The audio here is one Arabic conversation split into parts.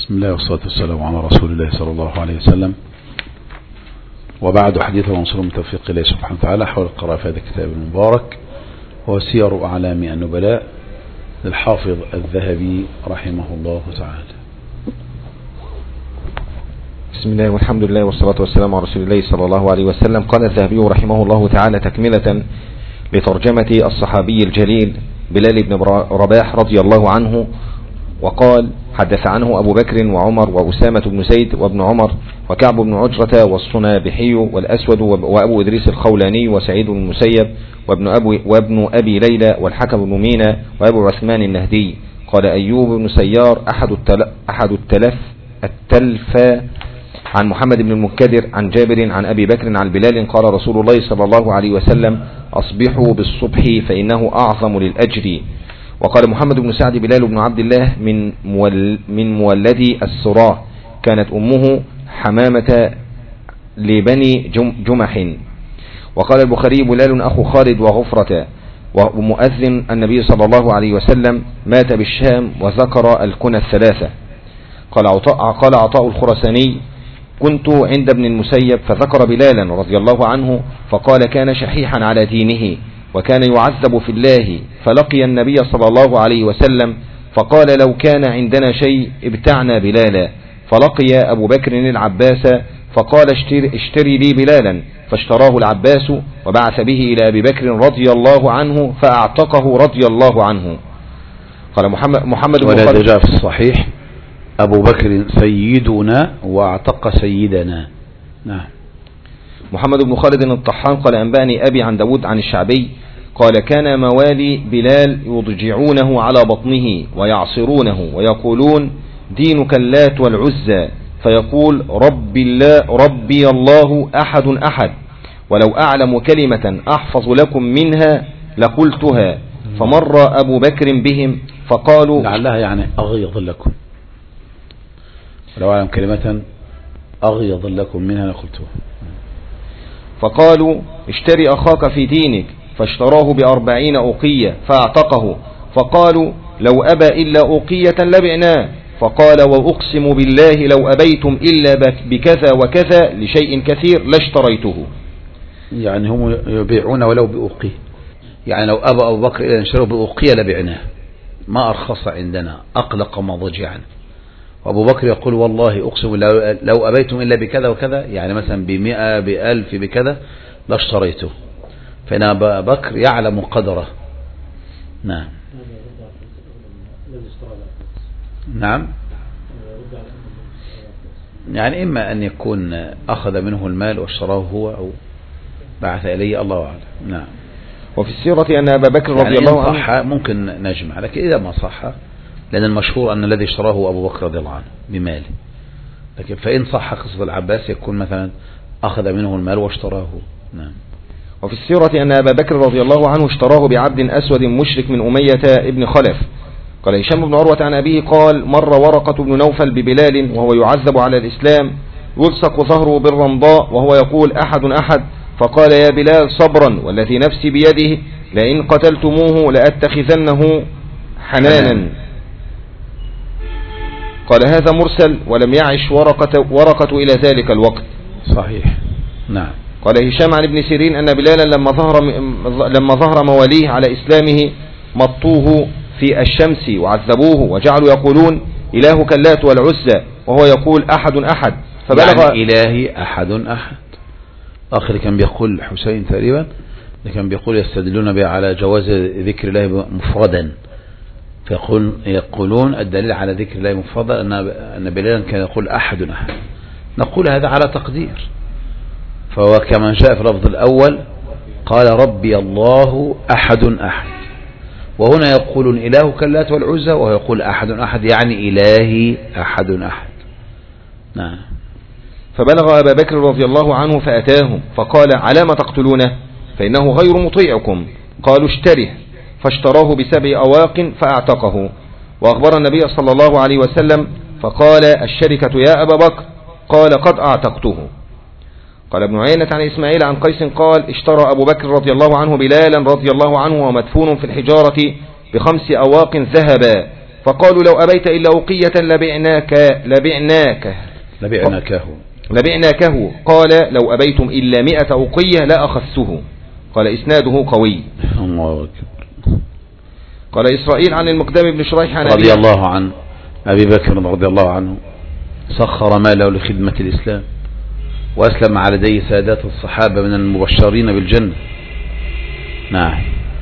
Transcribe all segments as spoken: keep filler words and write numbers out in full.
بسم الله والصلاة والسلام على رسول الله صلى الله عليه وسلم. وبعد، حديث ونصر من توفيق الله سبحانه وتعالى حول القراءة في هذا الكتاب المبارك، هو سير أعلام النبلاء للحافظ الذهبي رحمه الله تعالى. بسم الله والحمد لله والصلاة والسلام على رسول الله صلى الله عليه وسلم. قال الذهبي رحمه الله تعالى تكملة لترجمة الصحابي الجليل بلال بن رباح رضي الله عنه، وقال: حدث عنه أبو بكر وعمر وأسامة بن زيد وابن عمر وكعب بن عجرة والصنابحي والأسود وأبو إدريس الخولاني وسعيد بن المسيب وابن, أبو وابن أبي ليلى والحكم بن مينا وأبو عثمان النهدي. قال أيوب بن سيار أحد, التل أحد التلف التلفى عن محمد بن المكدر عن جابر عن أبي بكر عن بلال قال رسول الله صلى الله عليه وسلم: أصبحوا بالصبح فإنه أعظم للأجر. وقال محمد بن سعد: بلال بن عبد الله من مول من مولدي السراء، كانت أمه حمامة لبني جمح. وقال البخاري: بلال أخو خالد وغفرة، ومؤذن النبي صلى الله عليه وسلم مات بالشام، وذكر الكنى الثلاثة. قال عطاء, قال عطاء الخرساني: كنت عند ابن المسيب فذكر بلالا رضي الله عنه فقال: كان شحيحا على دينه وكان يعذب في الله، فلقي النبي صلى الله عليه وسلم فقال: لو كان عندنا شيء ابتعنا بلالا. فلقي أبو بكر العباس فقال: اشتري, اشتري لي بلالا، فاشتراه العباس وبعث به إلى أبي بكر رضي الله عنه فأعتقه رضي الله عنه. قال محمد, محمد بن خالد، جاء في الصحيح: أبو بكر سيدنا واعتق سيدنا. نعم. محمد بن خالد الطحان قال: أنبأني أبي عن داود عن الشعبي قال: كان موالي بلال يضجعونه على بطنه ويعصرونه ويقولون: دينك اللات والعزى، فيقول: ربي الله ربي الله أحد أحد، ولو أعلم كلمة أحفظ لكم منها لقلتها. فمر أبو بكر بهم فقالوا: لعلها يعني أغيظ لكم، لو أعلم كلمة أغيظ لكم منها لقلتها. فقالوا: اشتري أخاك في دينك، فاشتراه بأربعين أوقية فاعتقه. فقالوا: لو أبى إلا أوقية لبعناه. فقال: وأقسم بالله لو أبيتم إلا بكذا وكذا لشيء كثير لاشتريته. يعني هم يبيعون ولو بأوقية، يعني لو أبى أبو بكر إلا نشتروا بأوقية لبعناه، ما أرخص عندنا، أقلق مضجعا. وأبو بكر يقول: والله أقسم لو أبيتم إلا بكذا وكذا، يعني مثلا بمئة بألف بكذا لاشتريته. فإن أبا بكر يعلم قدره. نعم. نعم. يعني إما أن يكون أخذ منه المال واشتراه هو، أو بعث إليه، الله أعلم. نعم. وفي السيرة أن أبا بكر رضي يعني الله عنه، صح ممكن نجمع، لكن إذا ما صح، لأن المشهور أن الذي اشتراه أبو بكر رضي الله عنه بماله، لكن فإن صح قصة العباس يكون مثلا أخذ منه المال واشتراه. نعم. وفي السيرة أن أبا بكر رضي الله عنه اشتراه بعبد أسود مشرك من أمية ابن خلف. قال هشام بن عروة عن أبيه قال: مر ورقة بن نوفل ببلال وهو يعذب على الإسلام، يلصق ظهره بالرمضاء وهو يقول: أحد أحد. فقال: يا بلال صبرا والذي نفسي بيده، لئن قتلتموه لأتخذنه حنانا. قال: هذا مرسل ولم يعش ورقة, ورقة إلى ذلك الوقت. صحيح. نعم. قال هشام عن ابن سيرين أن بلالا لما ظهر, لما ظهر مواليه على إسلامه مطوه في الشمس وعذبوه وجعلوا يقولون: إلهك اللات والعزى، وهو يقول: أحد أحد. فبلغ يعني إلهي أحد أحد. آخر كان بيقول حسين تقريبا، كان بيقول يستدلون بها على جواز ذكر الله مفردا، فيقول يقولون الدليل على ذكر الله مفردا أن بلالا كان يقول أحد أحد. نقول هذا على تقدير، فهو كما جاء في اللفظ الأول قال: ربي الله أحد أحد، وهنا يقولون إلهك اللات والعزى، وهو يقول أحد أحد، يعني إلهي أحد أحد. نعم. فبلغ أبا بكر رضي الله عنه فأتاهم فقال: على ما تقتلونه؟ فإنه غير مطيعكم. قالوا: اشتره. فاشتراه بسبع أواق فأعتقه. وأخبر النبي صلى الله عليه وسلم فقال: الشركة يا أبا بكر؟ قال: قد أعتقته. قال ابن عيينة عن إسماعيل عن قيس قال: اشترى أبو بكر رضي الله عنه بلالا رضي الله عنه ومدفون في الحجارة بخمس أواق ذهبا، فقالوا لو أبيت إلا أوقية لبعناك لبعناك لبعناكه لبعناكه قال لو أبيتم إلا مئة أوقية لا أخذته. قال إسناده قوي. الله أكبر. قال إسرائيل عن المقدام بن شريح رضي الله عن أبي بكر رضي الله عنه سخر ماله لخدمة الإسلام وأسلم على يدي سادات الصحابة من المبشرين بالجنة. نعم.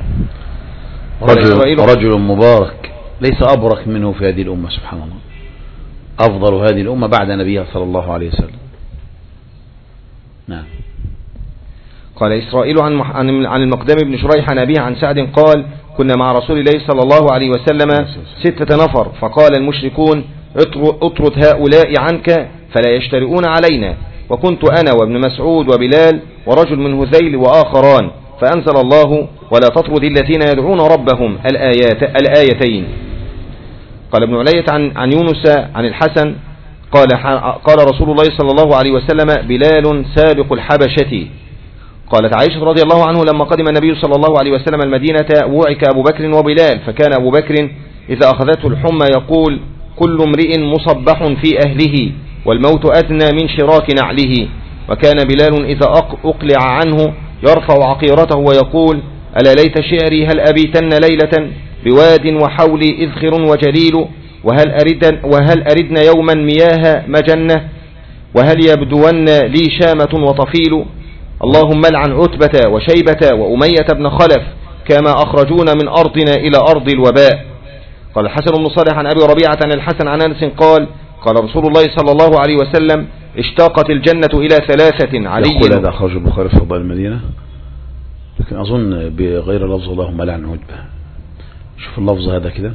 رجل, رجل مبارك ليس أبرك منه في هذه الأمة سبحان الله، أفضل هذه الأمة بعد نبيها صلى الله عليه وسلم. نعم. قال إسرائيل عن عن المقدام بن شريح عن أبيه عن سعد قال كنا مع رسول الله صلى الله عليه وسلم ستة نفر فقال المشركون اطرد هؤلاء عنك فلا يشترئون علينا، وكنت أنا وابن مسعود وبلال ورجل من هذيل وآخران، فأنزل الله ولا تطرد الذين يدعون ربهم الآيات الآيتين. قال ابن علية عن, عن يونس عن الحسن قال, قال رسول الله صلى الله عليه وسلم بلال سابق الحبشة. قالت عائشة رضي الله عنه لما قدم النبي صلى الله عليه وسلم المدينة وعك أبو بكر وبلال، فكان أبو بكر إذا أخذته الحمى يقول كل امرئ مصبح في أهله والموت أدنى من شراك نعله، وكان بلال إذا أقلع عنه يرفع عقيرته ويقول ألا ليت شعري هل أبيتن ليلة بواد وحولي إذخر وجليل، وهل أردن, وهل أردن يوما مياه مجنة، وهل يبدون لي شامة وطفيل، اللهم لعن عتبة وشيبة وأمية بن خلف كما أخرجونا من أرضنا إلى أرض الوباء. قال الحسن بن صالح عن أبي ربيعة عن الحسن عن أنس قال قال رسول الله صلى الله عليه وسلم اشتاقت الجنة إلى ثلاثة علي. يقول هذا أخرج البخاري في فضائل المدينة، لكن أظن بغير لفظ اللهم لعن عتبة. شوف اللفظ هذا كده.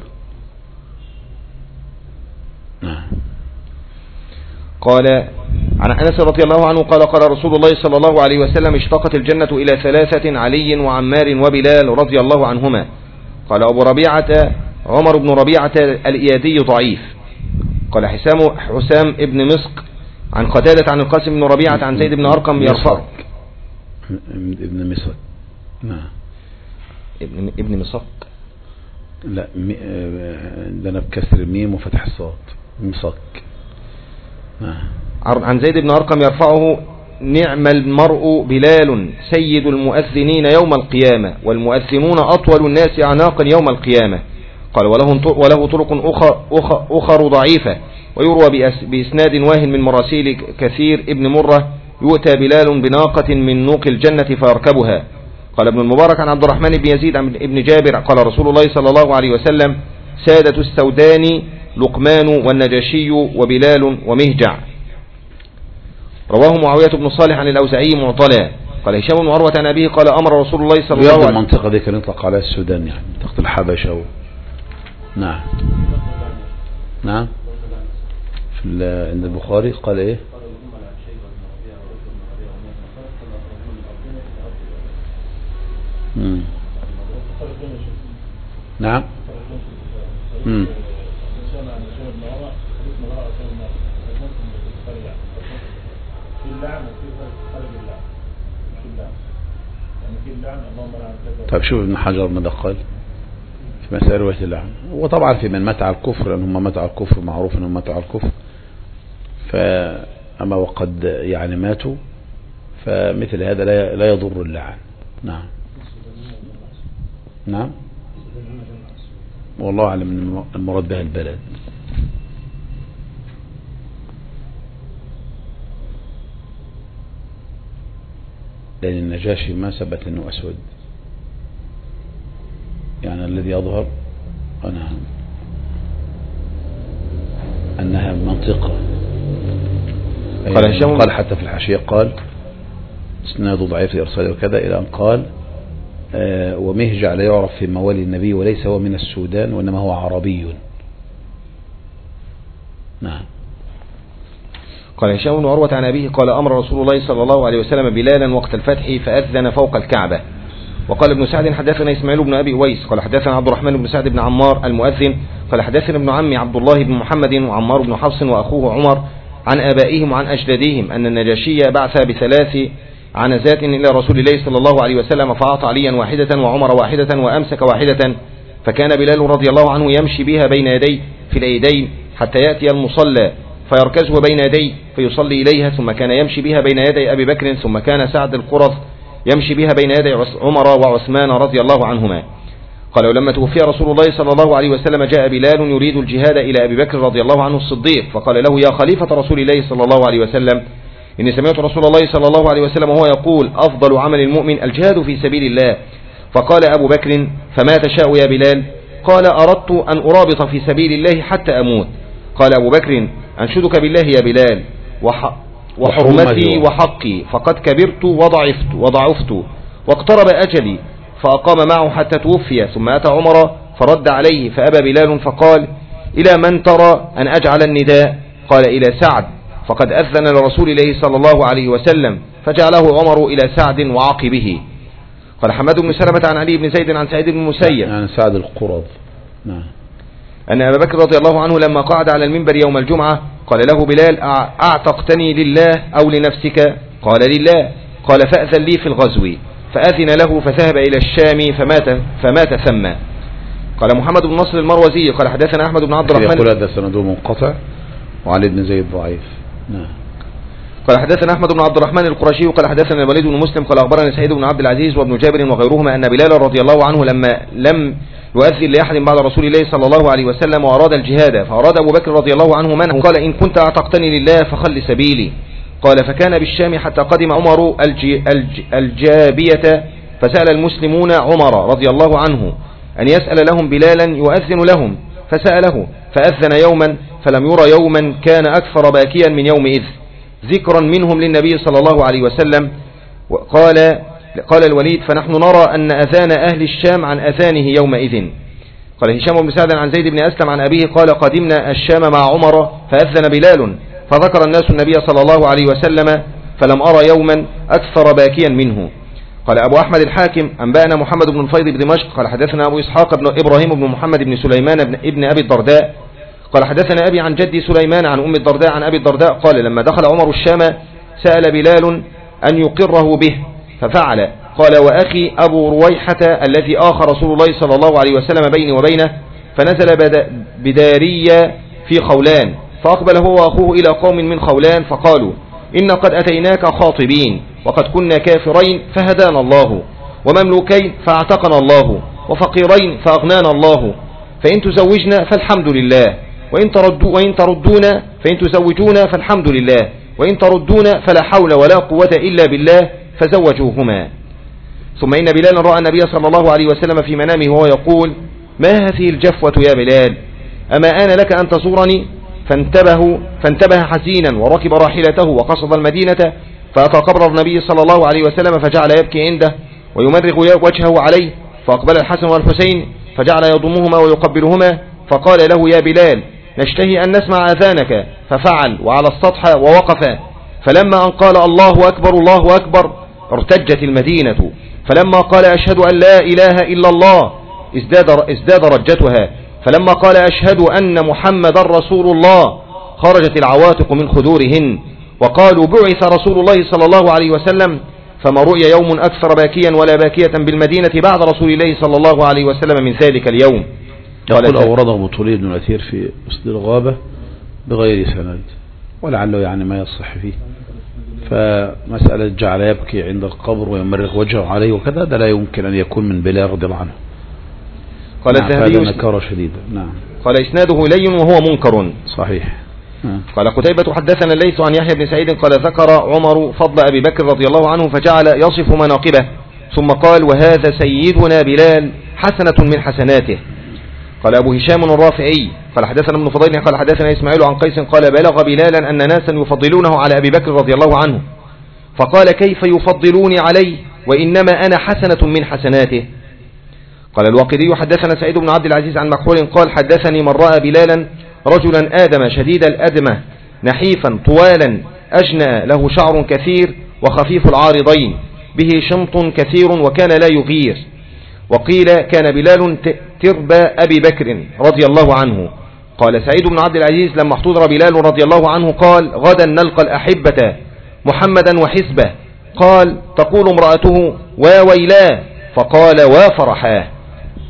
نعم. قال عن أنس رضي الله عنه قال قال رسول الله صلى الله عليه وسلم اشتاقت الجنة إلى ثلاثة علي وعمار وبلال رضي الله عنهما. قال أبو ربيعة عمر بن ربيعة الإيادي ضعيف. قال حسام حسام ابن مسق عن قتادة عن القاسم بن ربيعة عن زيد بن أرقم يرفع ابن مسق. نعم. ابن ابن مسق لا عندنا بكسر الميم وفتح الصاد مسق. نعم. عن زيد بن أرقم يرفعه نعم المرء بلال سيد المؤذنين يوم القيامة والمؤذنون أطول الناس أعناقا يوم القيامة. قال وله, وله طرق أخر, أخر, أخر ضعيفة ويروى بإسناد واهن من مراسيل كثير ابن مرة يؤتى بلال بناقة من نوق الجنة فيركبها. قال ابن المبارك عن عبد الرحمن بن يزيد عن ابن جابر قال رسول الله صلى الله عليه وسلم سادة السودان لقمان والنجاشي وبلال ومهجع. رواه معاوية بن صالح عن الأوزعي معطلا. قال هشام بن عروة عن أبيه قال أمر رسول الله صلى الله عليه وسلم المنطقة دي كان يطلق على السودان يعني منطقة الحبشة و... نعم نعم في عند البخاري قال ايه مم. نعم مم. طيب شوف ابن حجر ماذا قال في مسائل رواية اللعن. وطبعا في من مات على الكفر لأن هم مات على الكفر معروف أنهم ماتوا على الكفر، فأما وقد يعني ماتوا فمثل هذا لا يضر اللعن. نعم نعم والله أعلم المراد بها البلد. لأن النجاشي ما ثبت أنه أسود، يعني الذي يظهر أنا أنها منطقة. قال, قال حتى في الحاشية قال اسناده ضعيف إرسال وكذا إلى أن قال آه ومهجع لا يعرف في موالي النبي وليس هو من السودان وإنما هو عربي. نعم. قال هشام بن عروة عن أبيه قال أمر رسول الله صلى الله عليه وسلم بلالا وقت الفتح فأذن فوق الكعبة. وقال ابن سعد حدثنا إسماعيل بن أبي أويس قال حدثنا عبد الرحمن بن سعد بن عمار المؤذن قال حدثنا ابن عمي عبد الله بن محمد وعمار بن حفص وأخوه عمر عن آبائهم وعن أجدادهم أن النجاشي بعث بثلاث عنزات إلى رسول الله صلى الله عليه وسلم فأعطى عليا واحدة وعمر واحدة وأمسك واحدة فكان بلال رضي الله عنه يمشي بها بين يديه في العيدين حتى يأتي المصلى فيركزه بين يديه فيصلي إليها، ثم كان يمشي بها بين يدي أبي بكر، ثم كان سعد القرظ يمشي بها بين يدي عمر وعثمان رضي الله عنهما. قال ولما توفي رسول الله صلى الله عليه وسلم جاء بلال يريد الجهاد إلى أبي بكر رضي الله عنه الصديق، فقال له يا خليفة رسول الله صلى الله عليه وسلم إني سمعت رسول الله صلى الله عليه وسلم وهو يقول أفضل عمل المؤمن الجهاد في سبيل الله. فقال أبو بكر فما تشاء يا بلال؟ قال أردت أن أرابط في سبيل الله حتى أموت. قال أبو بكر أنشدك بالله يا بلال وح وحرمتي وحقي فقد كبرت وضعفت وضعفت واقترب أجلي، فأقام معه حتى توفي، ثم أتى عمر فرد عليه فأبى بلال فقال إلى من ترى أن أجعل النداء؟ قال إلى سعد، فقد أذن لرسول الله صلى الله عليه وسلم، فجعله عمر إلى سعد وعقبه. قال حماد بن سلمة عن علي بن زيد عن سعيد بن المسيب يعني سعد القرظ نعم أن أبا بكر رضي الله عنه لما قعد على المنبر يوم الجمعة قال له بلال أعتقتني لله أو لنفسك؟ قال لله. قال فأذن لي في الغزو، فأذن له فذهب إلى الشام فمات, فمات ثم. قال محمد بن نصر المروزي قال حدثنا أحمد بن عبد الرحمن يقول هذا سنده منقطع وعلي بن زيد ضعيف. نعم. قال حدثنا أحمد بن عبد الرحمن القرشي قال حدثنا الوليد بن مسلم قال أخبرنا سعيد بن عبد العزيز وابن جابر وغيرهما أن بلال رضي الله عنه لما لم يؤذن لأحد بعد رسول الله صلى الله عليه وسلم وأراد الجهاد، فأراد أبو بكر رضي الله عنه منه، قال إن كنت أعتقتني لله فخل سبيلي. قال فكان بالشام حتى قدم عمر الج... الج... الجابية، فسأل المسلمون عمر رضي الله عنه أن يسأل لهم بلالا يؤذن لهم، فسأله فأذن يوما فلم يرى يوما كان أكثر باكيا من يومئذ ذكرا منهم للنبي صلى الله عليه وسلم. قال قال الوليد فنحن نرى أن أذان أهل الشام عن أذانه يومئذ. قال هشام بن سعد عن زيد بن أسلم عن أبيه قال قدمنا الشام مع عمر فأذن بلال، فذكر الناس النبي صلى الله عليه وسلم فلم أرى يوما أكثر باكيا منه. قال أبو أحمد الحاكم أنبأنا محمد بن الفيض بدمشق قال حدثنا أبو إسحاق بن إبراهيم بن محمد بن سليمان بن ابن أبي الدرداء قال حدثنا أبي عن جدي سليمان عن أم الدرداء عن أبي الدرداء قال لما دخل عمر الشام سأل بلال أن يقره به ففعل. قال وأخي أبو رويحة الذي آخى رسول الله صلى الله عليه وسلم بيني وبينه، فنزل بدارية في خولان، فأقبل هو وأخوه إلى قوم من خولان فقالوا إن قد أتيناك خاطبين وقد كنا كافرين فهدانا الله، ومملوكين فاعتقنا الله، وفقيرين فأغنانا الله، فإن تزوجنا فالحمد لله، وإن تردوا وإن تردونا فإن تزوجونا فالحمد لله، وإن تردونا فلا حول ولا قوة إلا بالله، فزوجوهما. ثم إن بلال رأى النبي صلى الله عليه وسلم في منامه وهو يقول ما هذه الجفوة يا بلال؟ أما آن لك أن تزورني؟ فانتبه, فانتبه حزينا وركب راحلته وقصد المدينة، فأتى قبر النبي صلى الله عليه وسلم فجعل يبكي عنده ويمرغ وجهه عليه، فأقبل الحسن والحسين فجعل يضمهما ويقبلهما، فقال له يا بلال نشتهي أن نسمع أذانك، ففعل وعلى السطح ووقف، فلما أن قال الله أكبر الله أكبر ارتجت المدينة، فلما قال أشهد أن لا إله إلا الله ازداد, ازداد رجتها، فلما قال أشهد أن محمد رسول الله خرجت العواتق من خدورهن، وقالوا بعث رسول الله صلى الله عليه وسلم، فما رؤي يوم أكثر باكيا ولا باكية بالمدينة بعد رسول الله صلى الله عليه وسلم من ذلك اليوم. يقول أورده بطولي بن الأثير في أسد الغابة بغير سند، ولعله يعني ما يصح فيه، فمسألة جعل يبكي عند القبر ويمرغ وجهه عليه وكذا ده لا يمكن أن يكون من بلال رضي الله عنه. قال نعم هذا نكارة شديدة. نعم. قال إسناده لين وهو منكر. صحيح. نعم. قال قتيبة حدثنا الليث عن يحيى بن سعيد قال ذكر عمر فضل أبي بكر رضي الله عنه فجعل يصف مناقبه، ثم قال وهذا سيدنا بلال حسنة من حسناته. قال أبو هشام الرافعي قال حدثنا ابن فضيل قال حدثنا إسماعيل عن قيس قال بلغ بلالا أن ناسا يفضلونه على أبي بكر رضي الله عنه، فقال كيف يفضلوني عليه وإنما أنا حسنة من حسناته. قال الواقدي حدثنا سعيد بن عبد العزيز عن مكحول قال حدثني من رأى بلالا رجلا آدم شديد الأدمة نحيفا طوالا أجنى له شعر كثير وخفيف العارضين به شمط كثير وكان لا يغير. وقيل كان بلال تربى أبي بكر رضي الله عنه. قال سعيد بن عبد العزيز لما احتضر بلال رضي الله عنه قال غدا نلقى الأحبة محمدا وحزبه. قال تقول امرأته وويلاه، فقال وفرحاه.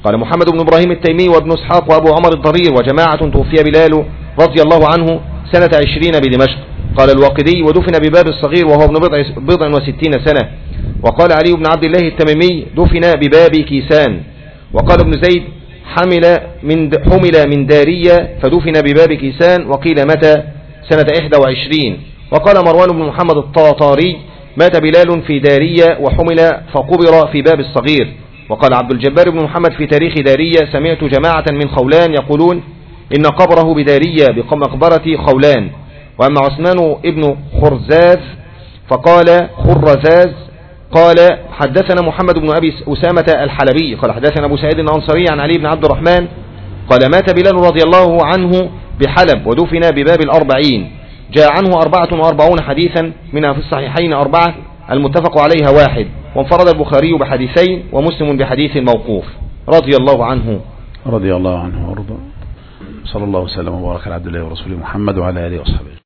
قال محمد بن إبراهيم التيمي وابن اسحاق وأبو عمر الضرير وجماعة توفي بلال رضي الله عنه سنة عشرين بدمشق. قال الواقدي ودفن بباب الصغير وهو ابن بضع, بضع وستين سنة. وقال علي بن عبد الله التميمي دفن بباب كيسان. وقال ابن زيد حمل من, حمل من دارية فدفن بباب كيسان. وقيل متى سنة إحدى وعشرين. وقال مروان بن محمد الطاطاري مات بلال في دارية وحمل فقبر في باب الصغير. وقال عبد الجبار بن محمد في تاريخ دارية سمعت جماعة من خولان يقولون إن قبره بدارية بمقبرة خولان. وأما عثمان ابن خرزاز فقال خرزاز قال حدثنا محمد بن أبي أسامة الحلبي قال حدثنا أبو سعيد الأنصاري عن علي بن عبد الرحمن قال مات بلال رضي الله عنه بحلب ودفن بباب الأربعين. جاء عنه أربعة وأربعون حديثا منها في الصحيحين أربعة المتفق عليها واحد. وانفرد البخاري بحديثين ومسلم بحديث موقوف رضي الله عنه. رضي الله عنه وارضاه. صلى الله وسلم وبارك على عبد الله ورسوله محمد وعلى آله وصحبه.